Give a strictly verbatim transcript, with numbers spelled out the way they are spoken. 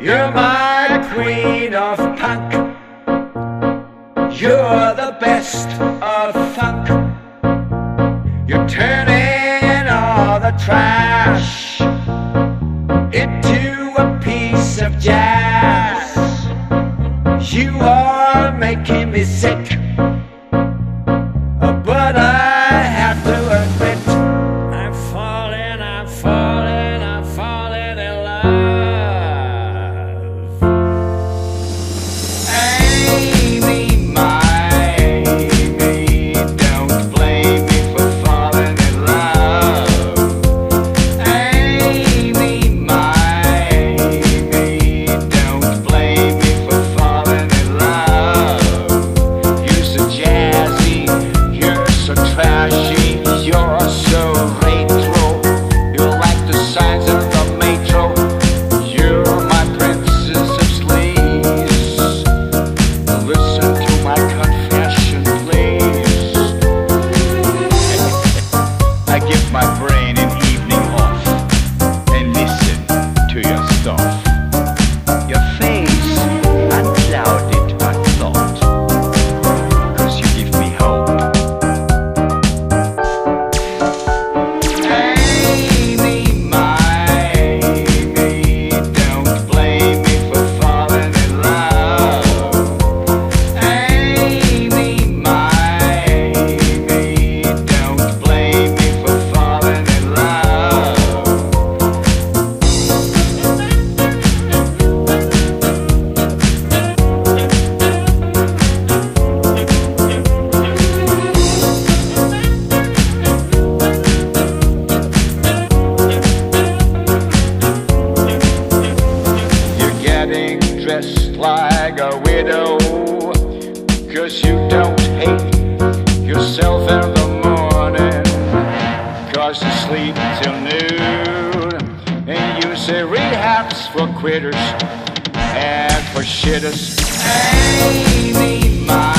You're my queen of punk. You're the best of funk. You're turning all the trash into a piece of jazz. You are making me sick, but I have to admit I'm falling, I'm falling, I'm falling in love. Amy, my Amy, don't blame me for falling in love. Amy, my Amy, don't blame me for falling in love. You're so jazzy, you're so trashy, you're so retro. You're like the signs of the metro. You're my princess of sleaze. Listen to my confession, please. I give my brain an evening off and listen to your stuff. Your face unclouded by thought, 'cause you give me hope. Amy, my Amy, don't blame me for falling in love. Amy, my Amy, don't blame me for falling in love. You're getting dressed like a widow, 'cause you don't hate yourself in the morning, 'cause you sleep till noon, and you say rehab's for quitters and for shitters. Amy, my